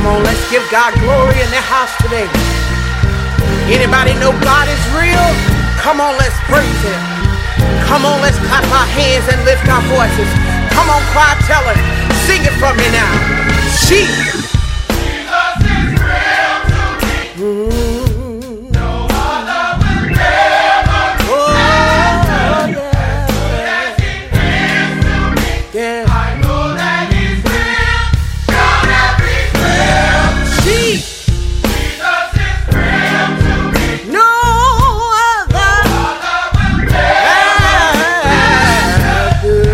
Come on, let's give God glory in the house today. Anybody know God is real? Come on, let's praise Him. Come on, let's clap our hands and lift our voices. Come on, choir, tell her. Sing it for me now. Jesus is real to me. No other will ever be. Oh, yeah. Yeah. I know that He's real. Shout every real. Jesus is real to me. No other will ever be.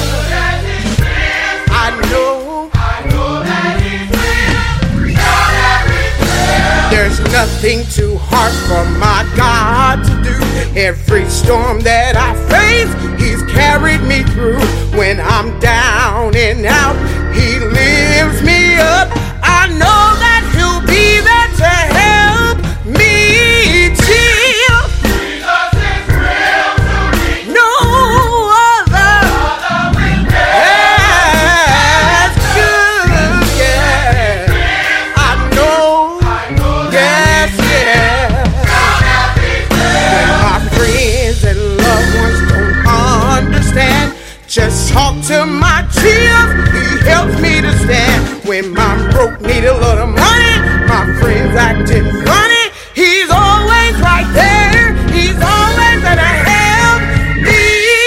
I know that He's real. Shout every real. There's nothing too hard for my God to do. Every storm that I face, He's carried me through. When I'm down and out, He lifts me up. I know that He'll be there to help me chill. Jesus is real to me. No other will that's good, yeah. I know, yes, yeah. When my friends and loved ones don't understand, just talk to my tears, He helps me to stand. When I'm broke, need a little money, my friends acting funny, He's always right there. He's always there to help me.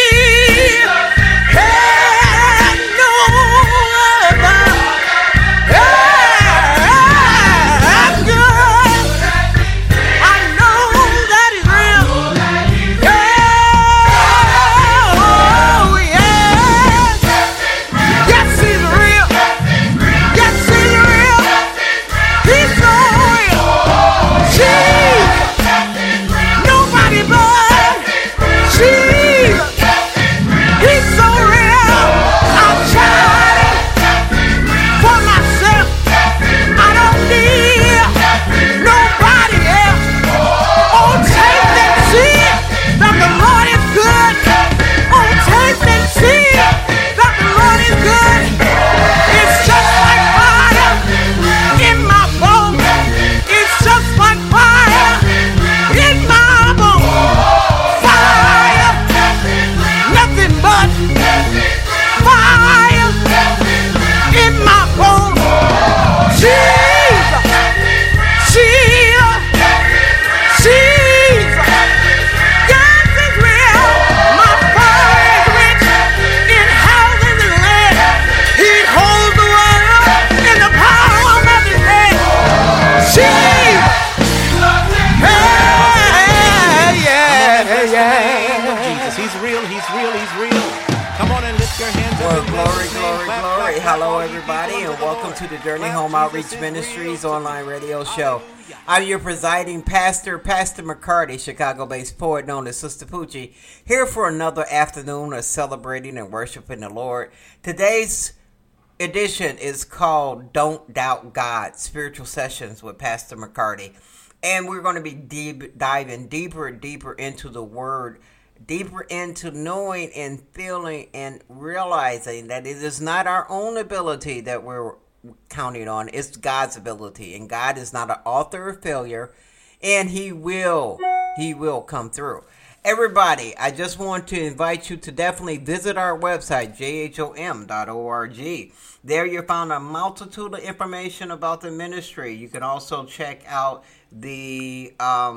Hey, no other. That's good. I know that He's real. Yeah. Oh, yeah. Yes, He's real. Yes, He's real. He's so real. Jesus. Nobody but Jesus. He's so real. I've tried it for myself. I don't need nobody else. Oh, taste and see that the Lord is good. Oh, taste and see that the Lord is good. It's just like fire in my bones. It's just like fire in my bones. Fire, nothing but fire in my bones. Jesus, Jesus, Jesus. God is real. My Father is rich in houses and land. He holds the world in the palm of His hand. Jesus. Hey, yeah. Jesus, He's real, He's real, He's real. Come on and lift your hands Well, up. and glory, bless His name. glory, Clap, glory. clap, clap, Hello, all you everybody, people and unto the welcome to Lord. the Journey Clap, Home Jesus Outreach is Ministries real. online radio show. Hallelujah. I'm your presiding pastor, Pastor McCarty, Chicago-based poet known as Sister Poochie, here for another afternoon of celebrating and worshiping the Lord. Today's edition is called Don't Doubt God, Spiritual Sessions with Pastor McCarty. And we're going to be diving deeper and deeper into the Word, deeper into knowing and feeling and realizing that it is not our own ability that we're counting on. It's God's ability. And God is not an author of failure. And He will come through. Everybody, I just want to invite you to definitely visit our website, jhom.org. There you'll find a multitude of information about the ministry. You can also check out the,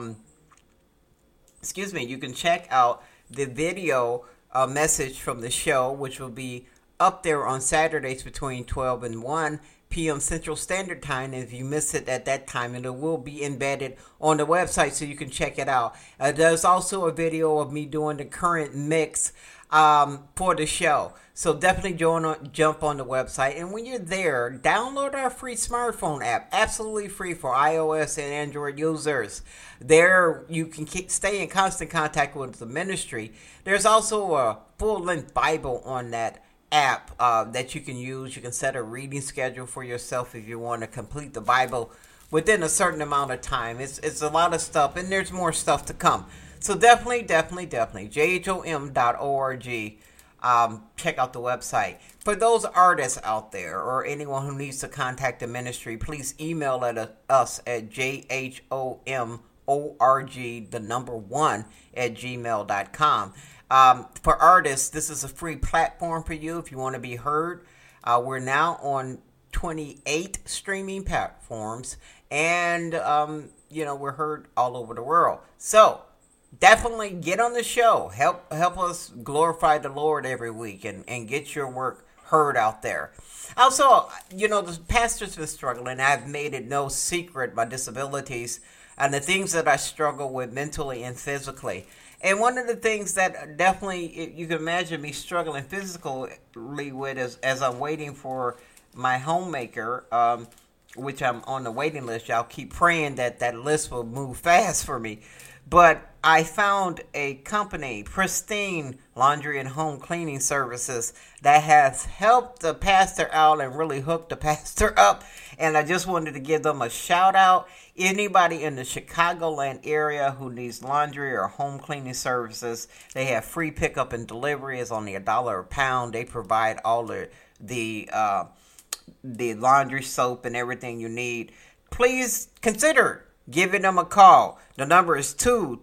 you can check out the video message from the show, which will be up there on Saturdays between 12 and 1 p.m. Central Standard Time. And if you miss it at that time, it will be embedded on the website so you can check it out. There's also a video of me doing the current mix for the show. So definitely jump on the website. And when you're there, download our free smartphone app. Absolutely free for iOS and Android users. There you can stay in constant contact with the ministry. There's also a full-length Bible on that app that you can use. You can set a reading schedule for yourself if you want to complete the Bible within a certain amount of time. It's a lot of stuff, and there's more stuff to come. So definitely, jhom.org. check out the website. For those artists out there or anyone who needs to contact the ministry, please email us at jhomorg1 for artists, this is a free platform for you if you want to be heard. We're now on 28 streaming platforms, and we're heard all over the world. So definitely get on the show. Help us glorify the Lord every week and get your work heard out there. Also, the pastor's been struggling. I've made it no secret my disabilities and the things that I struggle with mentally and physically. And one of the things that definitely you can imagine me struggling physically with is as I'm waiting for my homemaker, which I'm on the waiting list. Y'all keep praying that list will move fast for me. But I found a company, Pristine Laundry and Home Cleaning Services, that has helped the pastor out and really hooked the pastor up. And I just wanted to give them a shout out. Anybody in the Chicagoland area who needs laundry or home cleaning services, they have free pickup and delivery. It's only $1 a pound. They provide all the laundry soap and everything you need. Please consider giving them a call. The number is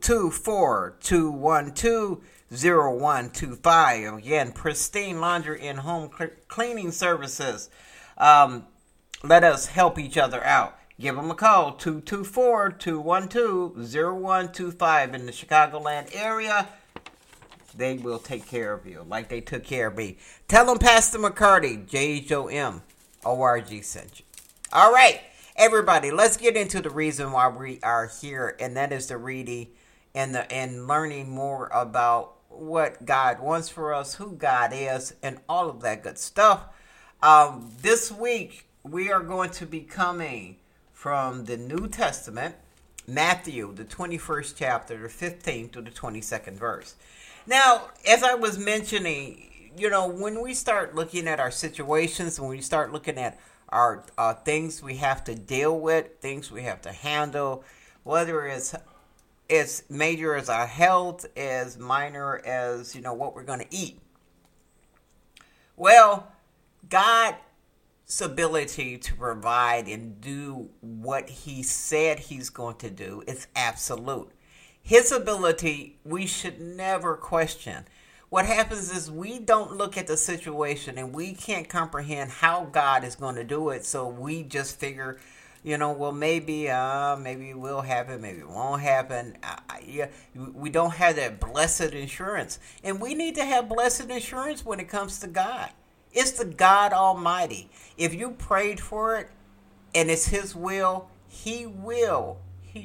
224-212-0125. Again, Pristine Laundry and Home Cleaning Services. Let us help each other out. Give them a call, 224-212-0125 in the Chicagoland area. They will take care of you like they took care of me. Tell them Pastor McCarty, JHOMORG sent you. All right, everybody, let's get into the reason why we are here, and that is the reading and learning more about what God wants for us, who God is, and all of that good stuff. This week, we are going to be coming from the New Testament, Matthew, the 21st chapter, the 15th to the 22nd verse. Now, as I was mentioning, when we start looking at our situations, when we start looking at our things we have to deal with, things we have to handle, whether it's major as our health, as minor as, what we're going to eat. Well, God's ability to provide and do what he said he's going to do is absolute. His ability, we should never question. What happens is we don't look at the situation and we can't comprehend how God is going to do it. So we just figure, well, maybe it will happen, maybe it won't happen. We don't have that blessed insurance. And we need to have blessed insurance when it comes to God. It's the God Almighty. If you prayed for it and it's his will, he will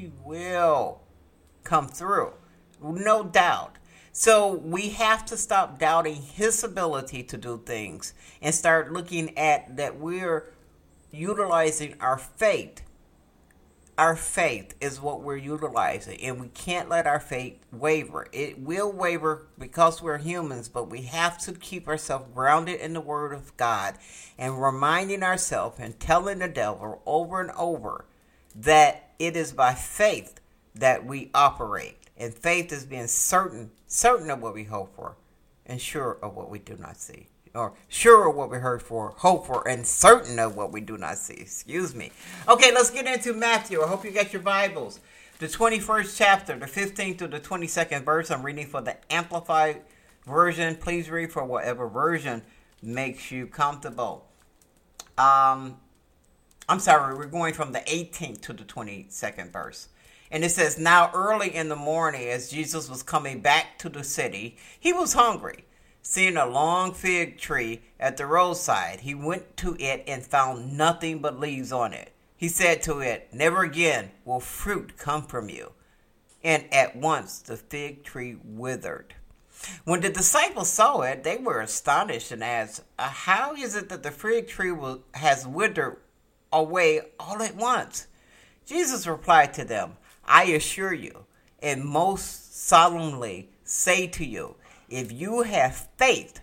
come through. No doubt. So we have to stop doubting his ability to do things and start looking at that we're utilizing our faith. Our faith is what we're utilizing, and we can't let our faith waver. It will waver because we're humans, but we have to keep ourselves grounded in the Word of God and reminding ourselves and telling the devil over and over that it is by faith that we operate. And faith is being certain of what we hope for, and sure of what we do not see. Or sure of what we heard for, hope for, and certain of what we do not see. Excuse me. Okay, let's get into Matthew. I hope you got your Bibles. The 21st chapter, the 15th to the 22nd verse. I'm reading for the Amplified version. Please read for whatever version makes you comfortable. I'm sorry, we're going from the 18th to the 22nd verse. And it says, now early in the morning, as Jesus was coming back to the city, he was hungry. Seeing a long fig tree at the roadside, he went to it and found nothing but leaves on it. He said to it, never again will fruit come from you. And at once the fig tree withered. When the disciples saw it, they were astonished and asked, how is it that the fig tree has withered away all at once? Jesus replied to them, I assure you, and most solemnly say to you, if you have faith,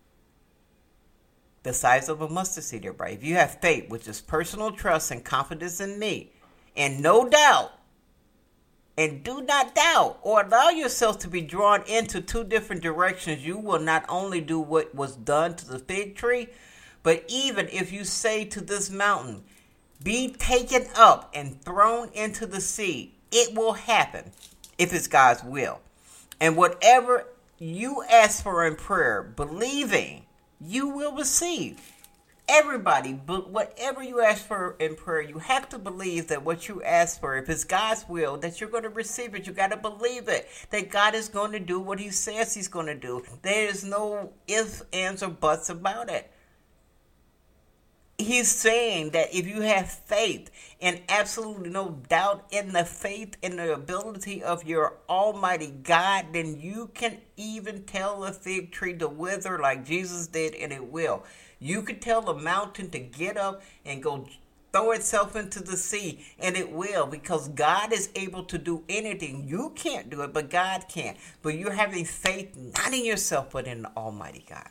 the size of a mustard seed, everybody, if you have faith, which is personal trust and confidence in me, and no doubt, And do not doubt or allow yourself to be drawn into two different directions. You will not only do what was done to the fig tree, but even if you say to this mountain, be taken up and thrown into the sea, it will happen if it's God's will. And whatever you ask for in prayer, believing, you will receive. Everybody, but whatever you ask for in prayer, you have to believe that what you ask for, if it's God's will, that you're going to receive it. You got to believe it, that God is going to do what he says he's going to do. There is no ifs, ands, or buts about it. He's saying that if you have faith and absolutely no doubt in the faith and the ability of your almighty God, then you can even tell the fig tree to wither like Jesus did, and it will. You could tell the mountain to get up and go throw itself into the sea, and it will, because God is able to do anything. You can't do it, but God can. But you're having faith not in yourself, but in the almighty God.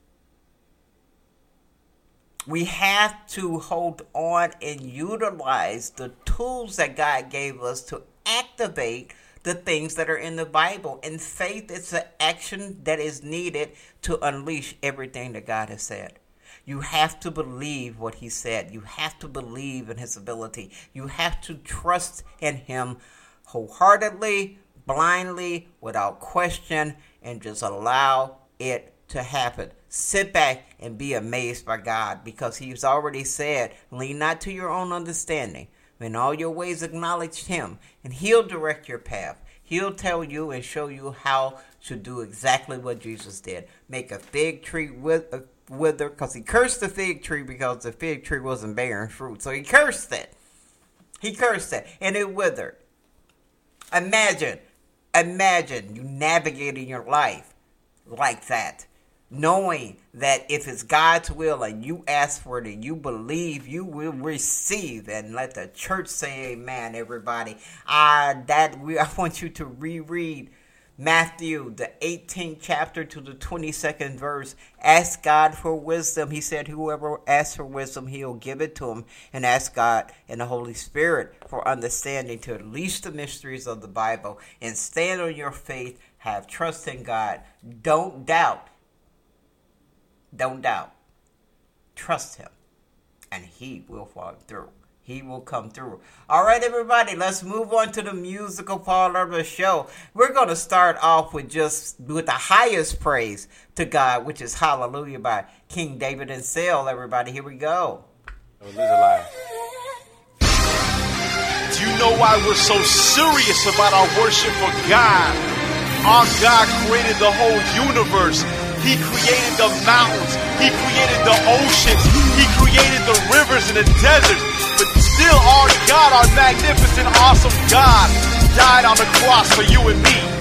We have to hold on and utilize the tools that God gave us to activate the things that are in the Bible. And faith is the action that is needed to unleash everything that God has said. You have to believe what he said. You have to believe in his ability. You have to trust in him wholeheartedly, blindly, without question, and just allow it to happen. Sit back and be amazed by God, because he's already said, lean not to your own understanding. In all your ways acknowledge him, and he'll direct your path. He'll tell you and show you how to do exactly what Jesus did. Make a fig tree wither, because he cursed the fig tree because the fig tree wasn't bearing fruit. So he cursed it. He cursed it, and it withered. Imagine you navigating your life like that, knowing that if it's God's will and you ask for it and you believe, you will receive. And let the church say amen, everybody. I want you to reread Matthew, the 18th chapter to the 22nd verse. Ask God for wisdom. He said whoever asks for wisdom, he'll give it to him. And ask God and the Holy Spirit for understanding to unleash the mysteries of the Bible. And stand on your faith. Have trust in God. Don't doubt. Don't doubt. Trust him. And he will follow through. He will come through. All right, everybody, let's move on to the musical part of the show. We're going to start off with the highest praise to God, which is Hallelujah by King David and Seal. Everybody, here we go. Lose a lie. Do you know why we're so serious about our worship for God? Our God created the whole universe. He created the mountains. He created the oceans. He created the rivers and the deserts. But still, our God, our magnificent, awesome God, died on the cross for you and me.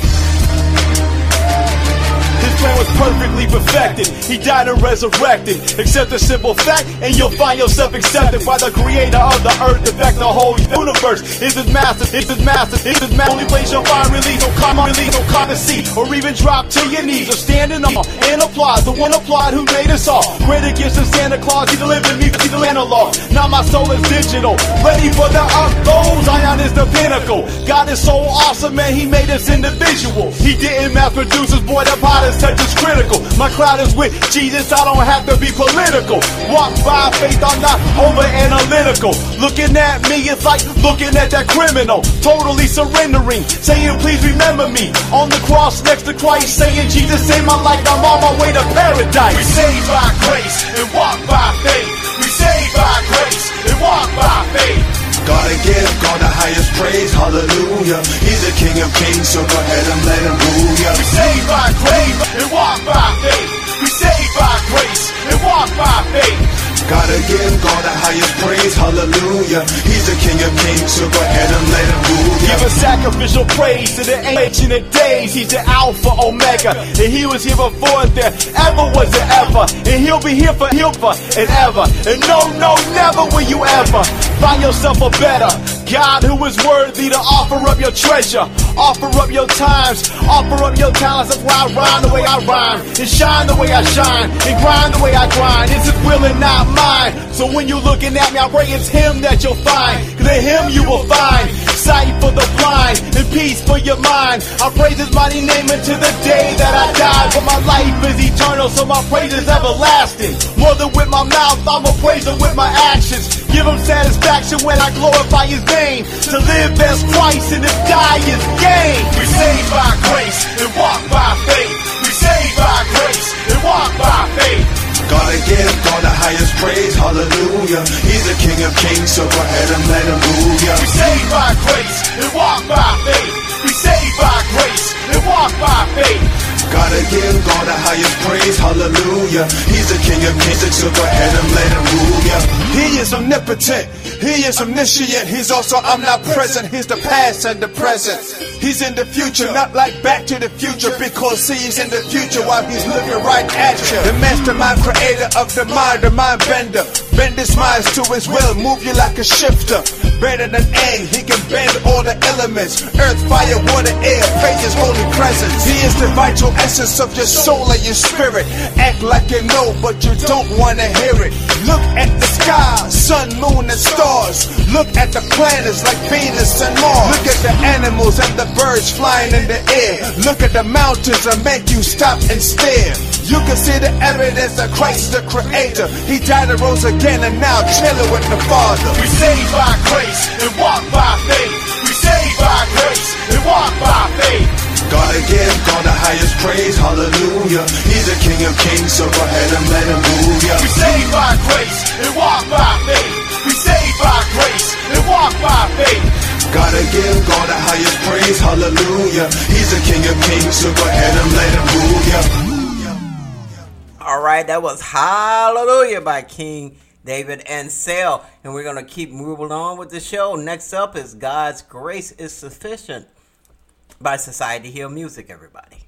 His plan was perfectly perfected. He died and resurrected. Accept the simple fact, and you'll find yourself accepted by the creator of the earth. In fact, the whole universe is his master. It's his master. It's his master. Only place you'll find relief, no common seat, or even drop to your knees, or standing on and applaud. The one applaud who made us all. Greater gifts than Santa Claus. He delivered me to the analog. Now my soul is digital, ready for the upload. Zion is the pinnacle. God is so awesome, man. He made us individual. He didn't mass produce us, boy. The pot is touch is critical. My crowd is with Jesus, I don't have to be political. Walk by faith, I'm not over analytical. Looking at me, it's like looking at that criminal. Totally surrendering, saying please remember me. On the cross next to Christ, saying Jesus saved my life, I'm on my way to paradise. We saved by grace and walk by faith. We saved by grace and walk by faith. Gotta give God the highest praise, hallelujah. He's the King of Kings, so go ahead and let him rule ya. We saved by grace and walk by faith. We saved by grace and walk by faith. Gotta give God the highest praise, hallelujah. He's the King of Kings, so go ahead and let him rule ya. Give a sacrificial praise to the ancient days. He's the Alpha, Omega, and he was here before there ever was an ever. And he'll be here for and ever. And no, never will you ever Find yourself a better God who is worthy to offer up your treasure, offer up your times, offer up your talents. That's why I rhyme the way I rhyme, and shine the way I shine, and grind the way I grind. It's His will and not mine. So when you're looking at me, I pray it's Him that you'll find, 'cause in Him you will find sight for the blind and peace for your mind. I praise His mighty name until the day that I die. But my life is eternal, so my praise is everlasting. More than with my mouth, I'ma praise Him with my actions. Give Him satisfaction when I glorify His name. To live as Christ and to die is gain. We saved by grace and walk by faith. We saved by grace and walk by faith. Gotta give God the highest praise, hallelujah. He's the King of Kings, so go ahead and let Him rule ya. We saved by grace and walk by faith. We saved by grace and walk by faith. Gotta give God the highest praise, hallelujah. He's the King of Kings, so go ahead and let Him rule ya. He is omnipotent, He is omniscient. He's also omnipresent. He's the past and the present. He's in the future, not like Back to the Future, because He's in the future while He's looking right at you. The mastermind, creator of the mind bender. Bend His minds to His will, move you like a shifter. Better than egg, He can bend all the elements. Earth, fire, water, air, praise His holy presence. He is the vital essence of your soul and your spirit. Act like you know, but you don't want to hear it. Look at the sky, sun, moon, and stars. Look at the planets like Venus and Mars. Look at the animals and the birds flying in the air. Look at the mountains and make you stop and stare. You can see the evidence that Christ the Creator. He died and rose again and now chilling with the Father. We saved by grace and walk by faith. We saved by grace and walk by faith. Gotta give God the highest praise, hallelujah. He's the King of Kings, so go ahead and let Him rule ya. We saved by grace and walk by faith. We saved by grace and walk by faith. Gotta give God the highest praise, hallelujah. He's the King of Kings, so go ahead and let Him rule ya. All right, that was Hallelujah by King David Ansel. And we're going to keep moving on with the show. Next up is God's Grace is Sufficient by Society Hill Music, everybody.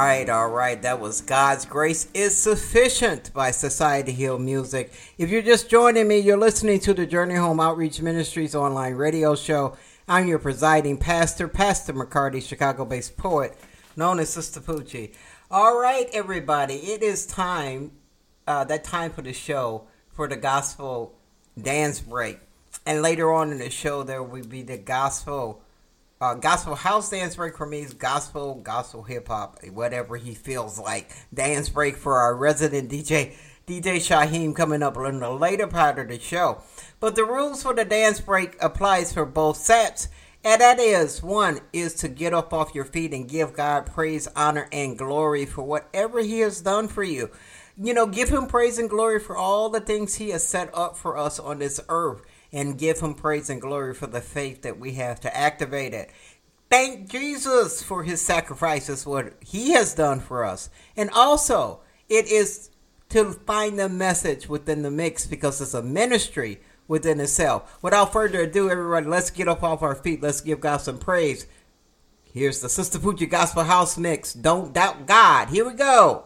All right. That was God's Grace is Sufficient by Society Hill Music. If you're just joining me, you're listening to the Journey Home Outreach Ministries online radio show. I'm your presiding pastor, Pastor McCarty, Chicago-based poet, known as Sister Poochie. All right, everybody. It is time, that time for the show, for the gospel dance break. And later on in the show, there will be the gospel house dance break for me. Is gospel hip hop, whatever he feels like. Dance break for our resident DJ Shaheem coming up in the later part of the show. But the rules for the dance break applies for both sets. And that is, one is to get up off your feet and give God praise, honor, and glory for whatever he has done for you. You know, give him praise and glory for all the things he has set up for us on this earth. And give him praise and glory for the faith that we have to activate it. Thank Jesus for his sacrifices, what he has done for us. And also, it is to find the message within the mix, because it's a ministry within itself. Without further ado, everybody, let's get up off our feet. Let's give God some praise. Here's the Sister Poochie Gospel House Mix. Don't doubt God. Here we go.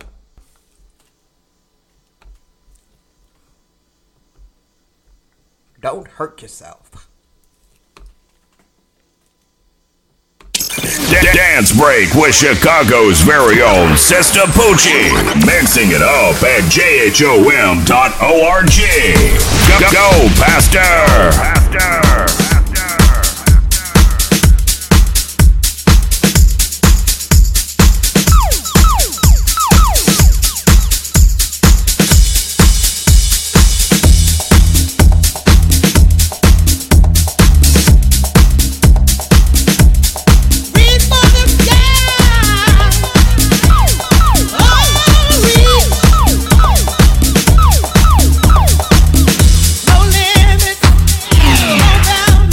Don't hurt yourself. Dance break with Chicago's very own Sister Poochie. Mixing it up at jhom.org. Go, Pastor! No limit, no bound.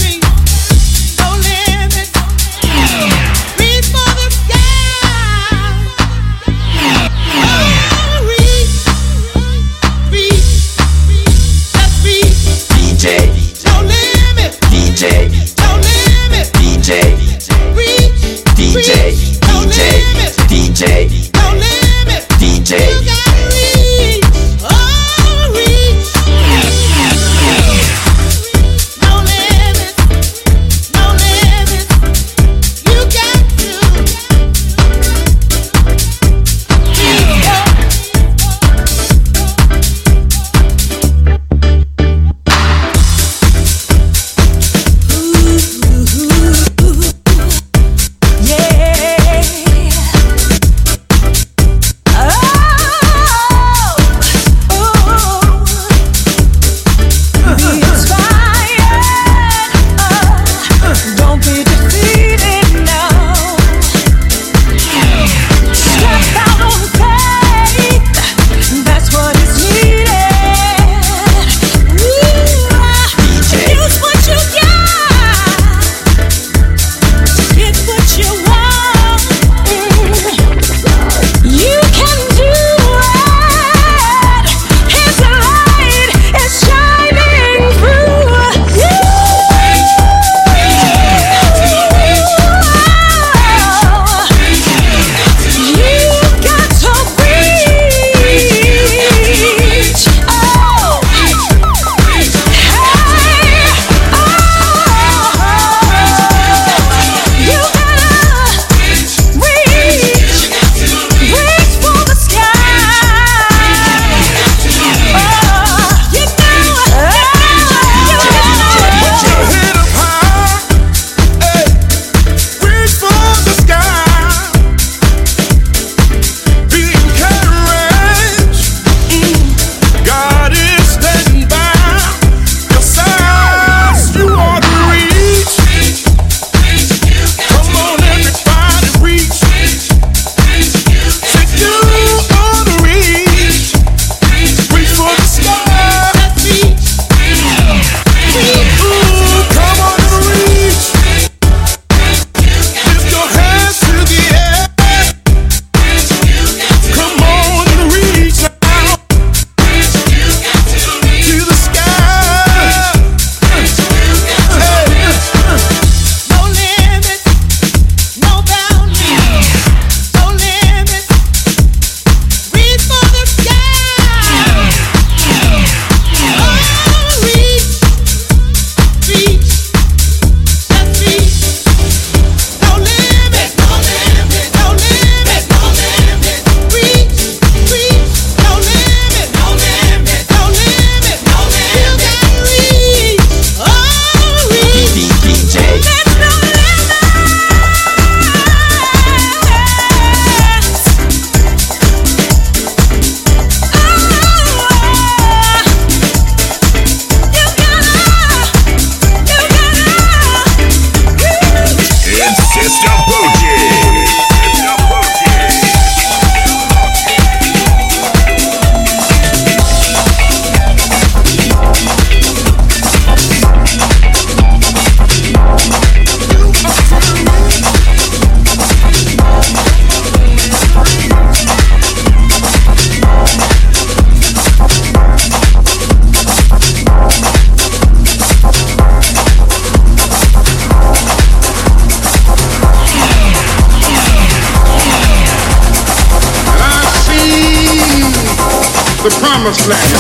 the promised land.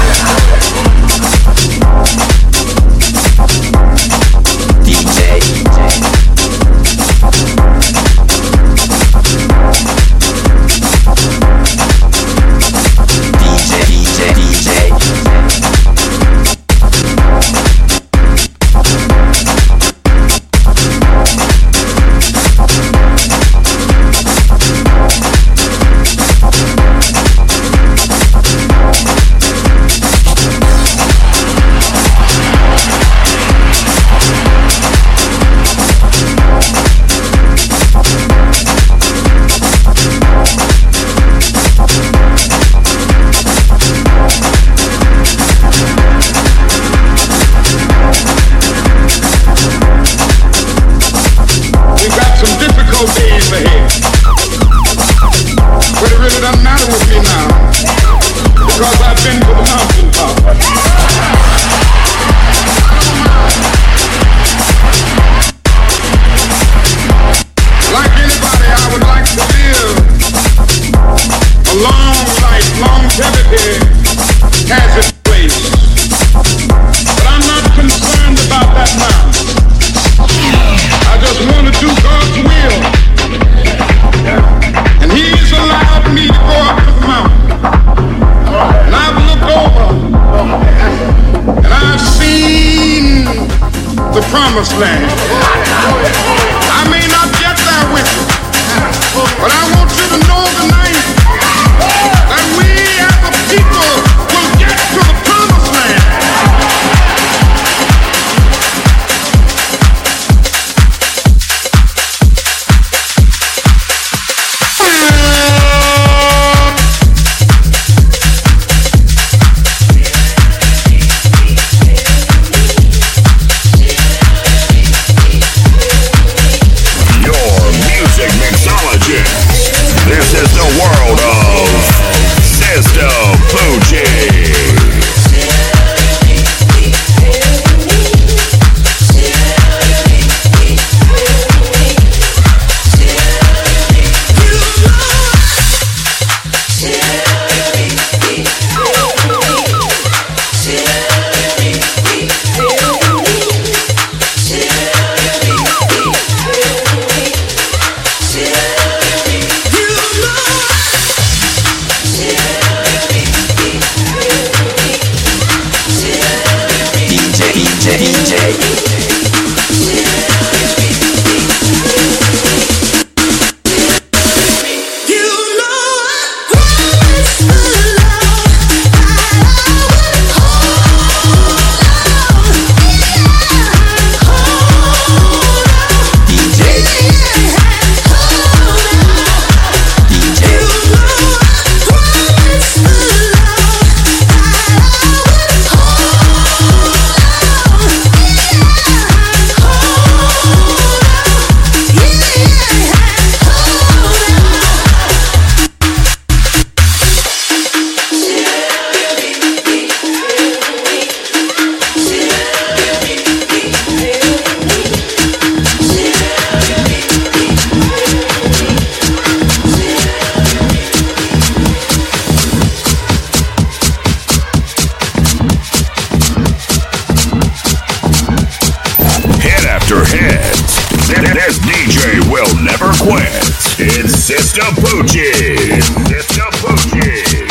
Promised land. I may not get there with you, but I want you to know tonight that we as a people will get to the promised land. This is the world of Sister Poochie. This DJ will never quit. It's Sister Poochie. Sister Poochie.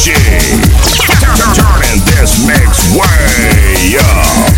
Poochie. Turning this mix way up.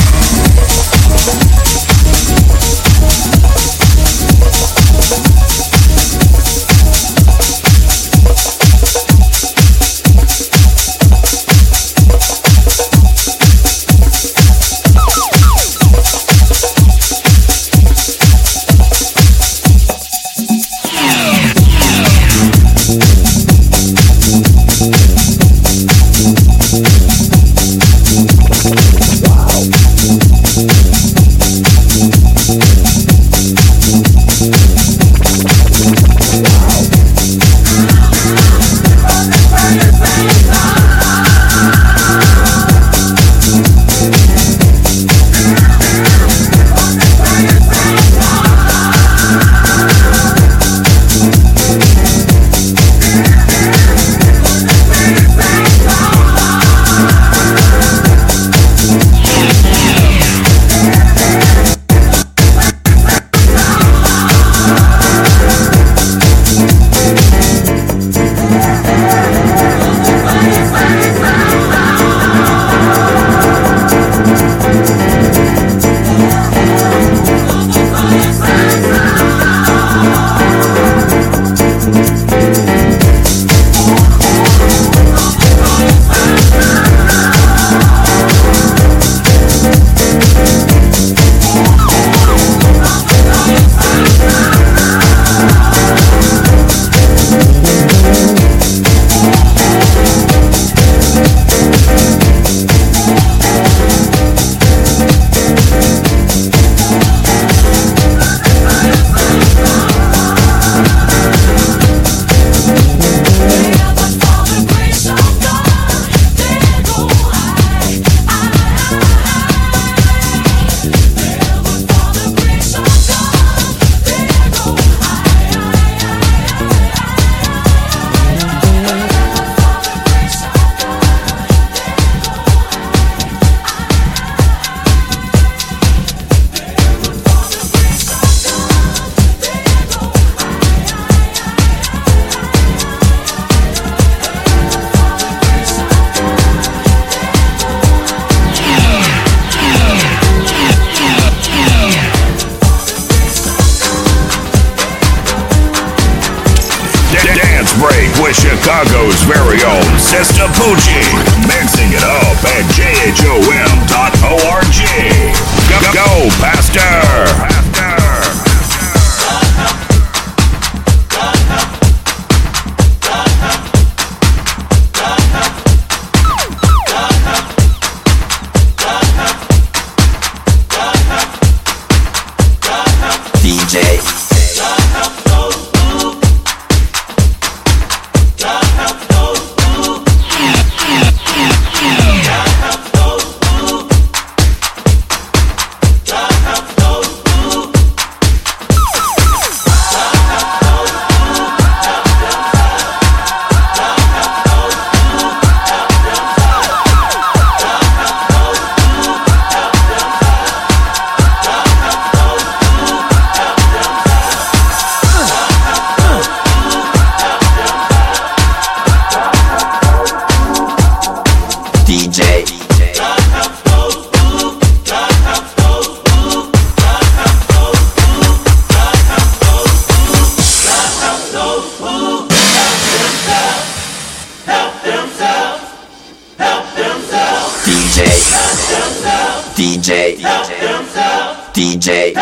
With Chicago's very own Sister Poochie, mixing it up at jhom.org. Go, Pastor! DJ.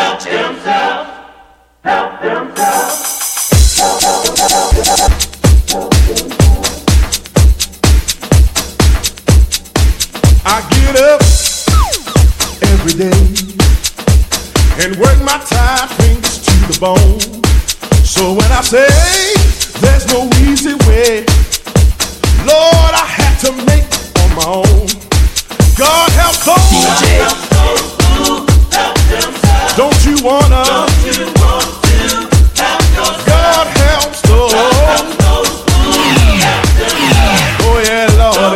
I get up every day and work my tired fingers to the bone. So when I say there's no easy way, Lord, I had to make it on my own. God help those. DJ. Don't you wanna? God helps those. Oh yeah, Lord.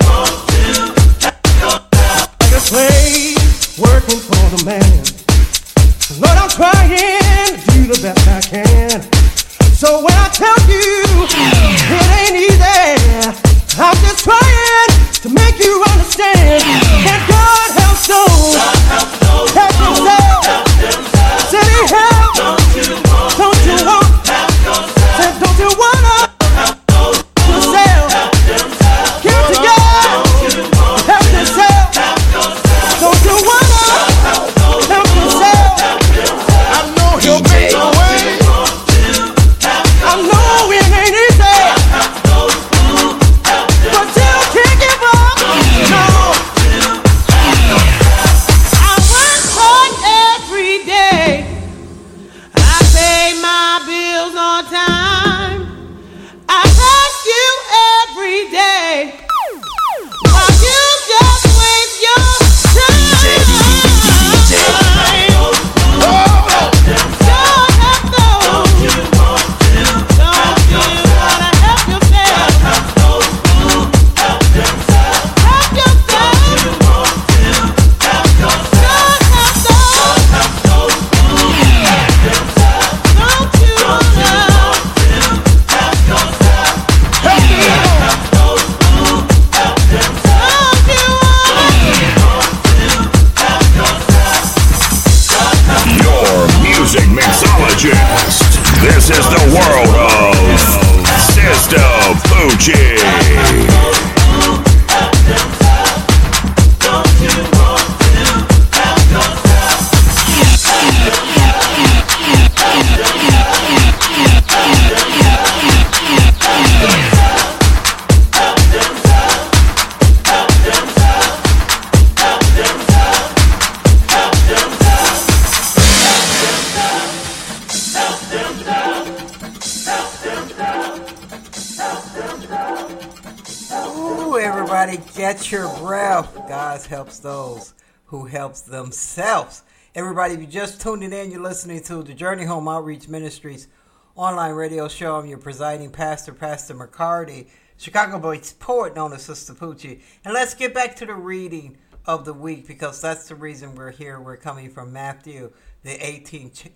Like a slave working for the man. Lord, I'm trying to do the best I can. So when I tell you it ain't easy, digest. This is the world of Sister Poochie. Get your breath. God helps those who helps themselves. Everybody, if you just tuned in, you're listening to the Journey Home Outreach Ministries online radio show. I'm your presiding pastor, Pastor McCarty, Chicago-based poet known as Sister Poochie. And let's get back to the reading of the week, because that's the reason we're here. We're coming from Matthew, the 18th,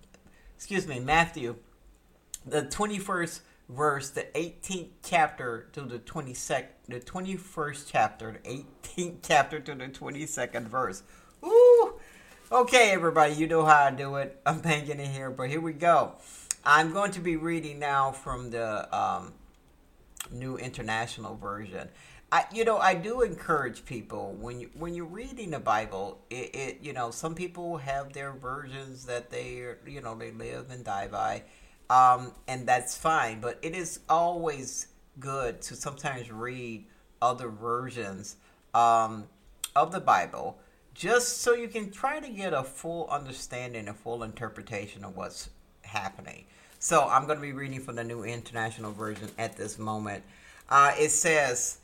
Matthew, the 21st verse, the 18th chapter to the 22nd, the 21st chapter, the 18th chapter to the 22nd verse. Woo! Okay, everybody, you know how I do it. I'm banging in here, but here we go. I'm going to be reading now from the New International Version. I do encourage people when you're reading the Bible, some people have their versions that they live and die by. And that's fine, but it is always good to sometimes read other versions of the Bible, just so you can try to get a full understanding, a full interpretation of what's happening. So I'm going to be reading from the New International Version at this moment. It says,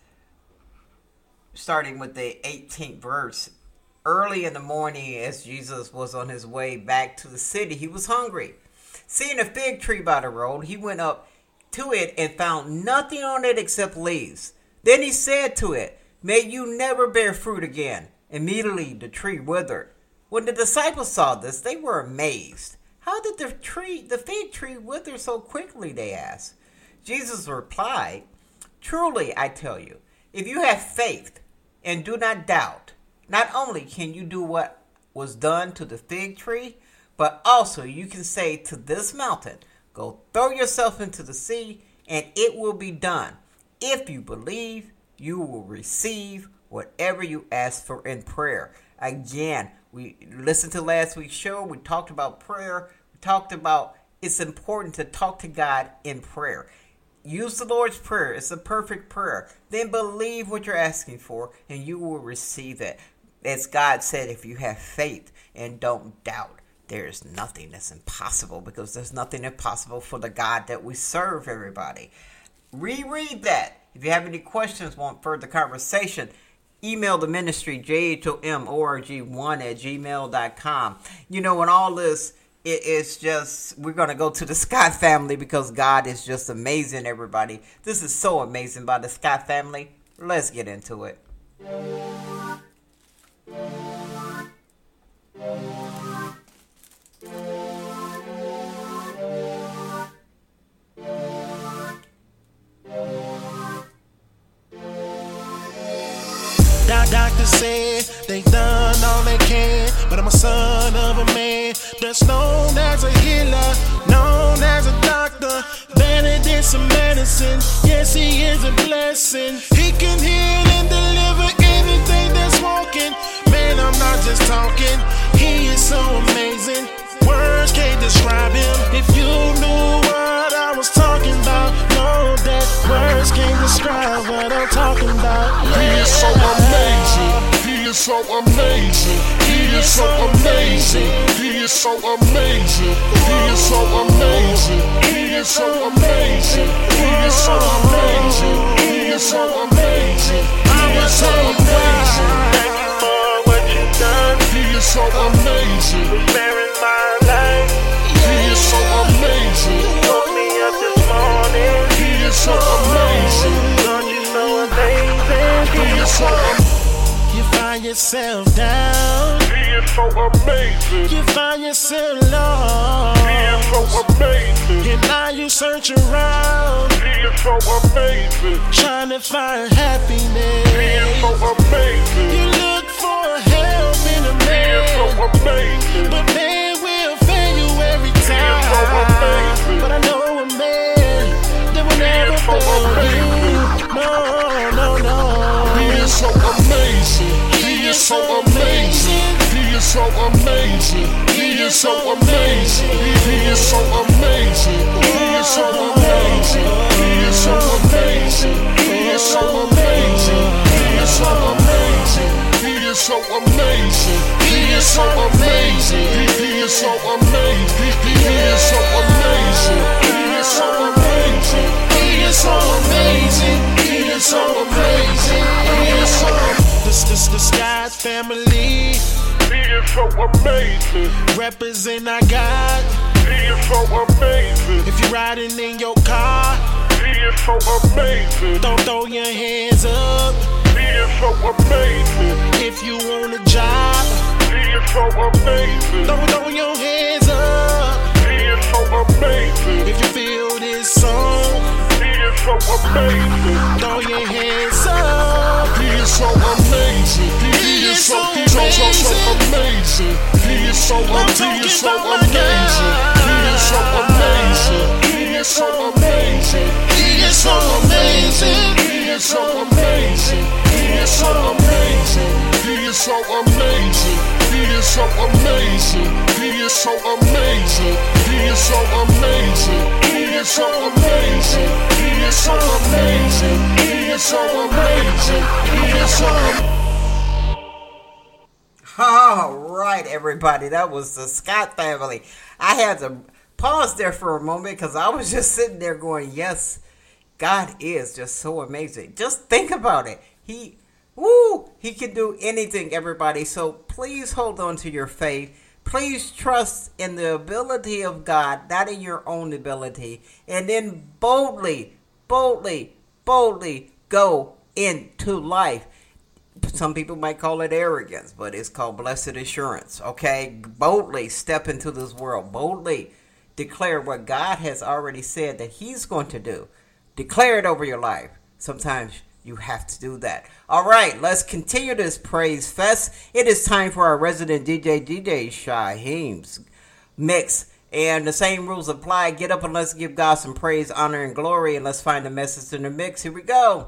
starting with the 18th verse, early in the morning as Jesus was on his way back to the city, he was hungry. Seeing a fig tree by the road, he went up to it and found nothing on it except leaves. Then he said to it, "May you never bear fruit again." Immediately the tree withered. When the disciples saw this, they were amazed. "How did the fig tree wither so quickly?" they asked. Jesus replied, "Truly I tell you, if you have faith and do not doubt, not only can you do what was done to the fig tree, but also you can say to this mountain, 'Go throw yourself into the sea,' and it will be done. If you believe, you will receive whatever you ask for in prayer." Again, we listened to last week's show. We talked about prayer. We talked about it's important to talk to God in prayer. Use the Lord's Prayer. It's a perfect prayer. Then believe what you're asking for, and you will receive it. As God said, if you have faith and don't doubt, there's nothing that's impossible, because there's nothing impossible for the God that we serve, everybody. Reread that. If you have any questions, want further conversation, email the ministry, jhomorg1@gmail.com. In all this, it's just, we're going to go to the Scott family, because God is just amazing, everybody. This is so amazing by the Scott family. Let's get into it. Doctors said they done all they can, but I'm a son of a man that's known as a healer, known as a doctor, better than some medicine. Yes, he is a blessing. He can heal and deliver anything that's walking. Man, I'm not just talking. He is so amazing. Words can't describe him. If you knew what I was talking about, know that words can't describe what I'm talking about. He is so amazing. He is so amazing. He is so amazing. He is so amazing. He is so amazing. He is so amazing. He is so amazing. He is so amazing. He is so amazing. Thank you for what you've done. He is so amazing. Sparing my life. He is so amazing. Woke me up this morning. He is so amazing. Lord, you're so amazing. He is so amazing. You find yourself down. He is so amazing. You find yourself lost. He is so amazing. And now you search around, He is so amazing. trying to find happiness. He is so amazing. You look for help in a He is so man, amazing. but man will fail you every time. so amazing. He is so amazing. He is so amazing. He is so amazing. He is so amazing. He is so amazing. He is so amazing. He is so amazing. He is so amazing. He is so amazing. He is so amazing. He is so amazing. He is so amazing. He is so amazing. He is so amazing. The Scott family. He is so amazing. Represent our God. He is so amazing. If you're riding in your car, he is so amazing. Don't throw your hands up. He is so amazing. If you want a job, he is so amazing. Don't throw your hands up. He is so amazing. If you feel this song, he is so amazing. Throw your hands up. He is so amazing. He is so amazing. He is so amazing. He is so amazing. He is so amazing. He is so amazing. He is so amazing. He is so amazing. He is so amazing. He is so amazing. He is so amazing. He is so amazing. He is so amazing. He is so amazing. He is so amazing. He is so amazing. He is so amazing. All right, everybody, that was the Scott family. I had to pause there for a moment because I was just sitting there going, yes, God is just so amazing. Just think about it. He can do anything, everybody. So please hold on to your faith. Please trust in the ability of God, not in your own ability. And then boldly go into life. Some people might call it arrogance, but it's called blessed assurance, okay? Boldly step into this world. Boldly declare what God has already said that he's going to do. Declare it over your life. Sometimes you have to do that. All right, let's continue this praise fest. It is time for our resident DJ Shaheem's mix. And the same rules apply. Get up and let's give God some praise, honor, and glory. And let's find the message in the mix. Here we go.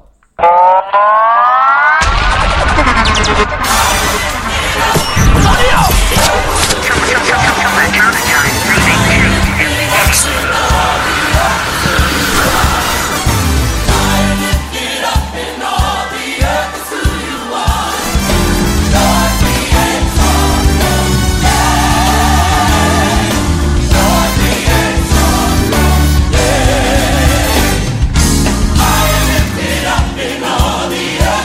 I am lifted up in all the earth.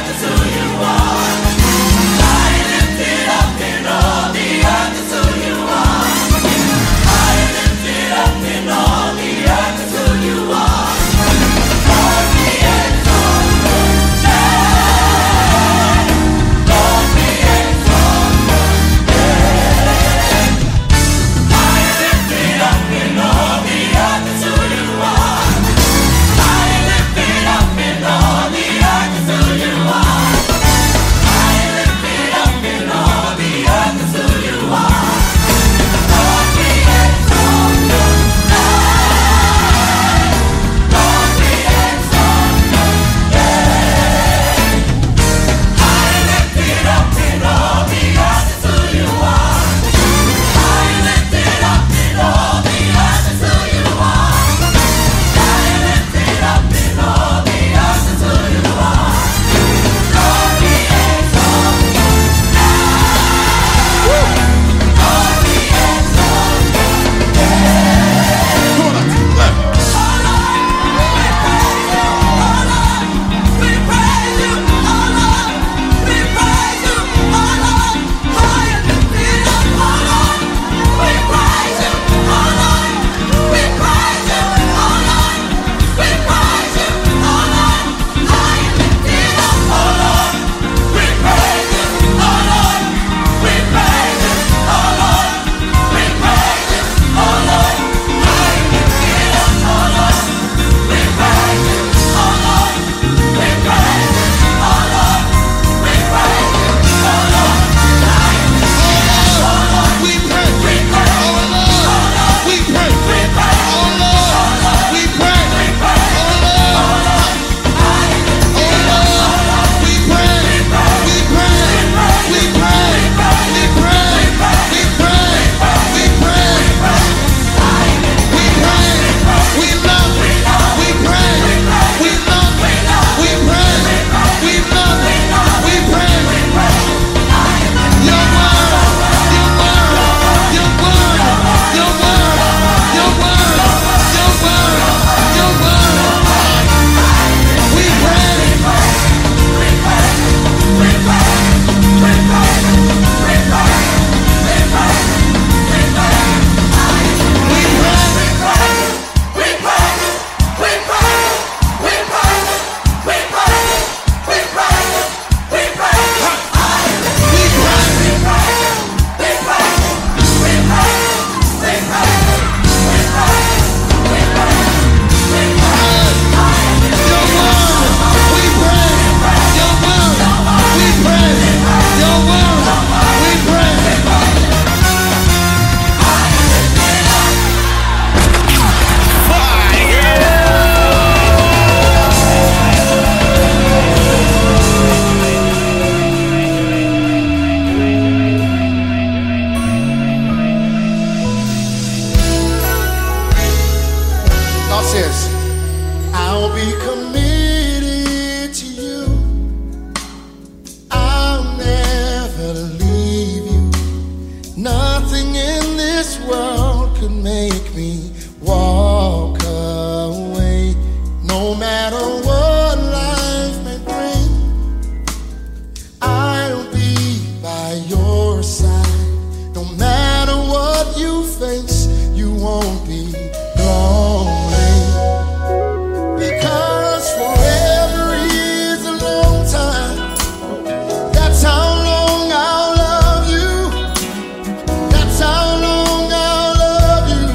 won't be lonely, because forever is a long time. That's how long I'll love you. That's how long I'll love you.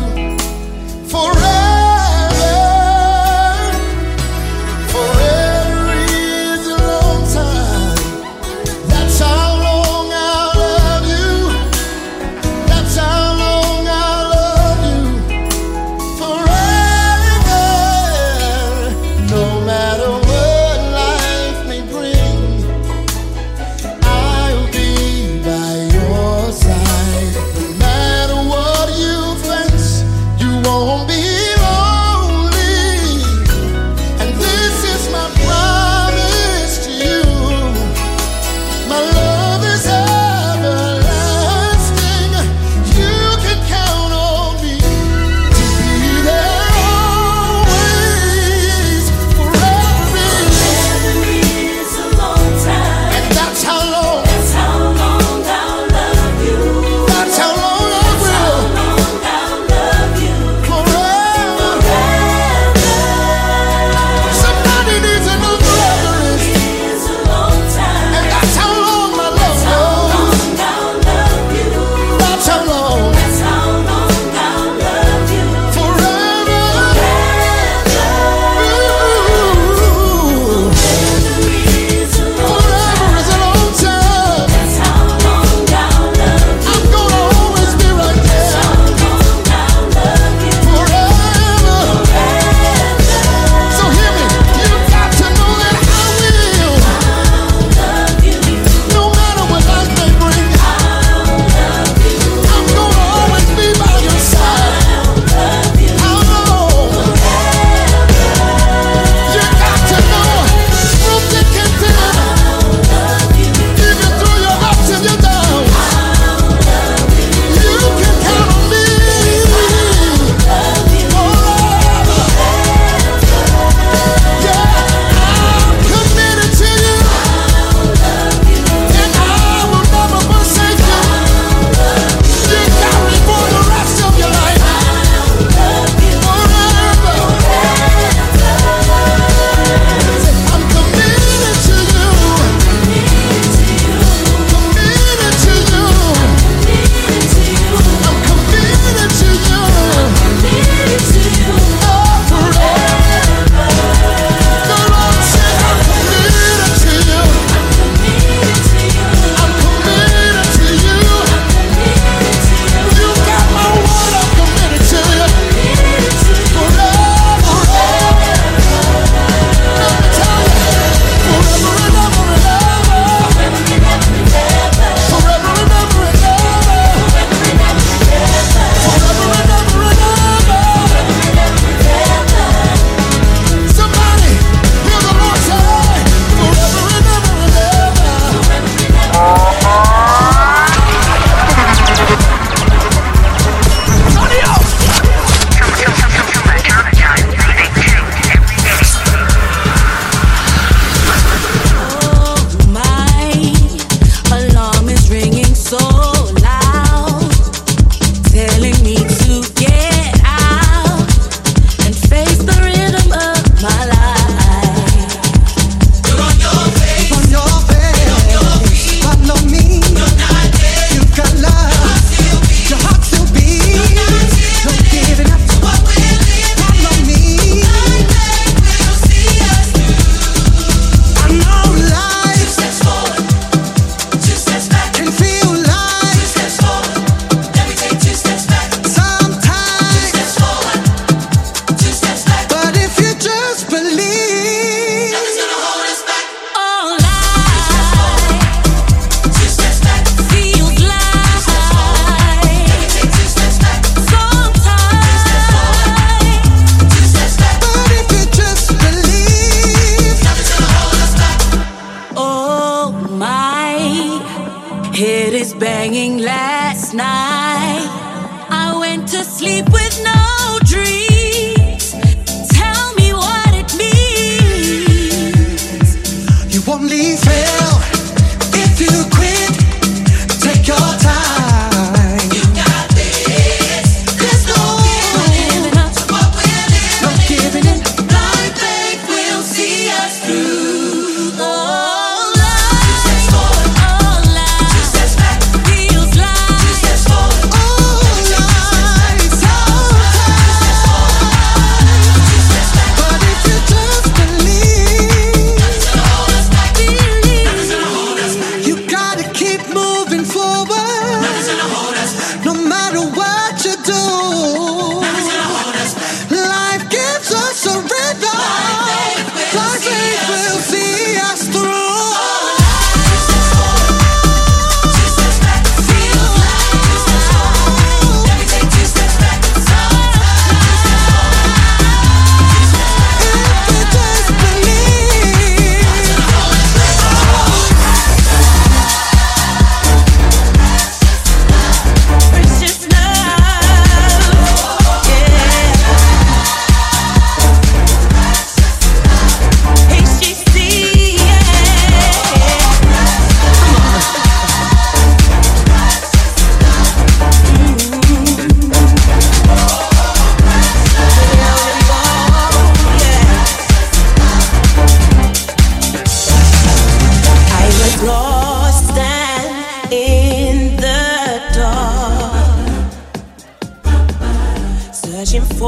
Forever. Forever is a long time. That's how long I'll love you. That's how long I'll love you.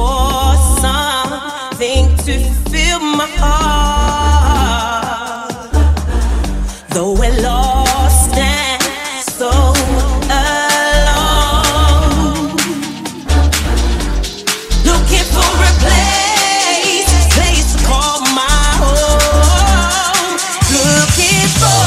for something to fill my heart. Though we're lost and so alone, looking for a place to call my home. Looking for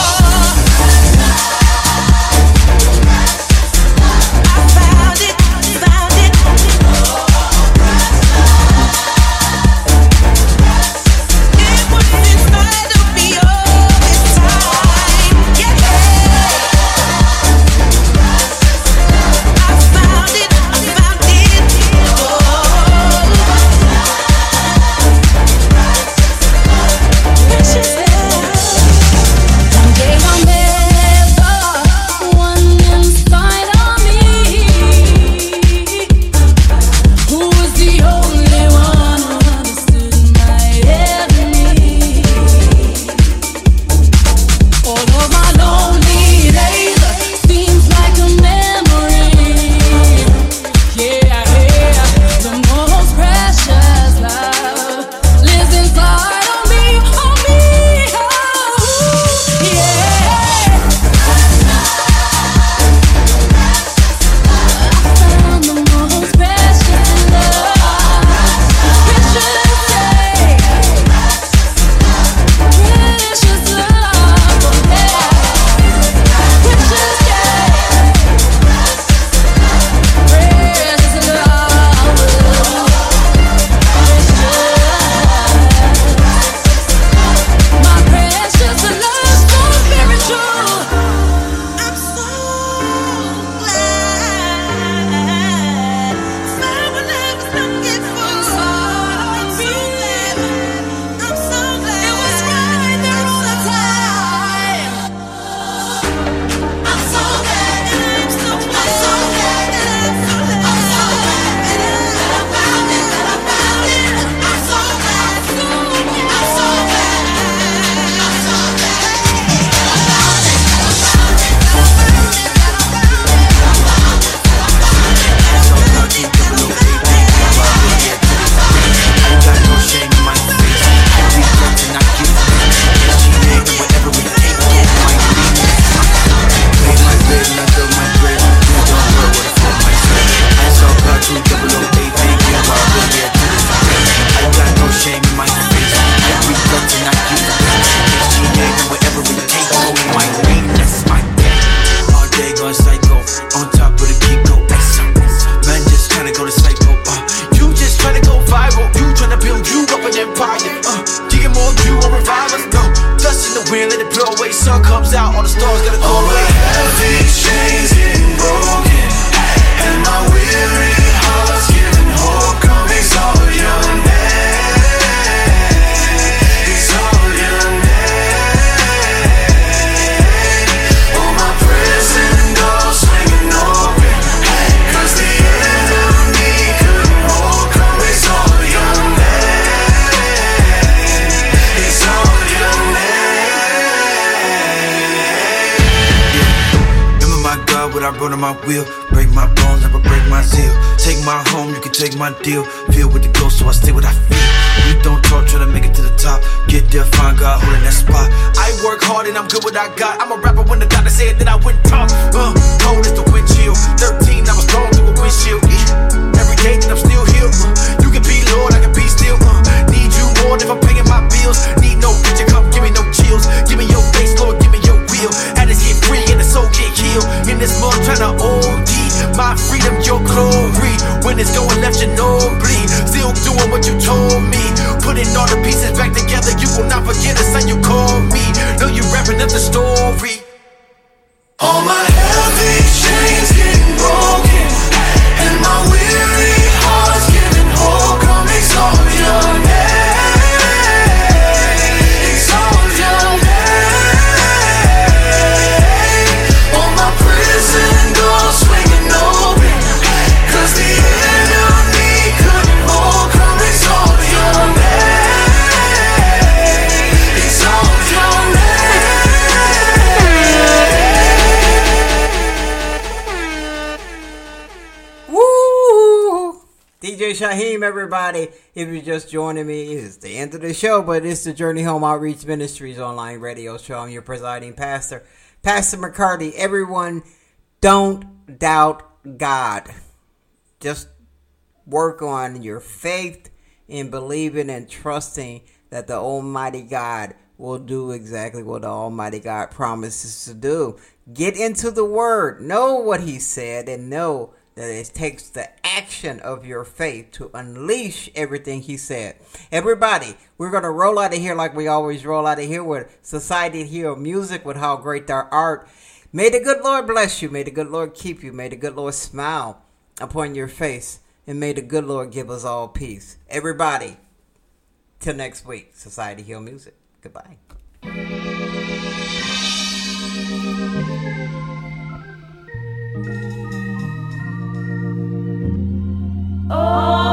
take my deal, feel with the ghost, so I stay what I feel. We don't talk, try to make it to the top. Get there, find God, holding that spot. I work hard and I'm good what I got. I'm a rapper when the doctor said that I wouldn't talk. Cold as the wind chill. 13, I was thrown through a windshield. Every day that I'm still here. You can be Lord, I can be still. Need you more if I'm paying my bills. Need no picture, come give me no chills. Give me your face, Lord, give me your will. Had to get free and the soul get healed. In this mud trying to OD. My freedom, your glory. When it's going left, you know bleed. Still doing what you told me. Putting all the pieces back together. You will not forget the son you called me. Know you wrapping up the story. All my heavy chains getting broken, and my weary heart's giving hope. Come exalt your name, exalt your name. All my prison doors swinging open, 'cause the enemy couldn't hold. Come exalt your name, exalt your name. DJ Shaheem, everybody. If you're just joining me, it's the end of the show, but it's the Journey Home Outreach Ministries online radio show. I'm your presiding pastor, Pastor McCarty. Everyone, don't doubt God. Just work on your faith in believing and trusting that the Almighty God will do exactly what the Almighty God promises to do. Get into the Word. Know what He said and know that it takes the action of your faith to unleash everything He said. Everybody, we're going to roll out of here like we always roll out of here with Society Hill Music, with how great their art. May the good Lord bless you. May the good Lord keep you. May the good Lord smile upon your face. And may the good Lord give us all peace. Everybody, till next week, Society Hill Music. Goodbye. Oh